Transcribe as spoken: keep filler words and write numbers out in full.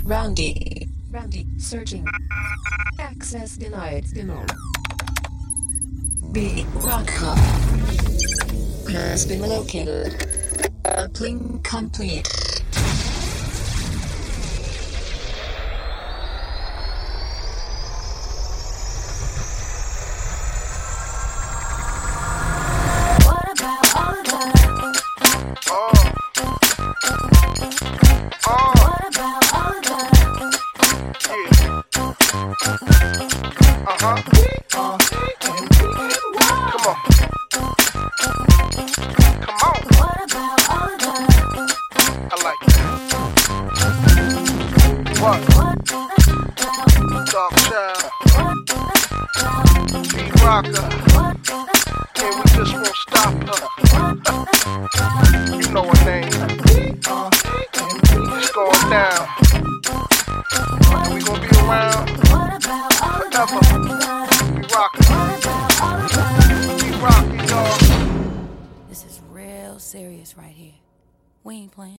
Randy. Randy, searching. Access denied. Denied. B. Rocka. Has been located. Sampling complete. What about all of that? Oh. Oh. What about all of that? Yeah. Uh-huh. Uh, Come on. Come on. what about all of that? I like that. What? Dark Child. B Rocka. And we just won't stop her. You know her name. It's going down. And we gonna be around forever. We rockin'. We rockin', y'all. This is real serious right here. We ain't playing.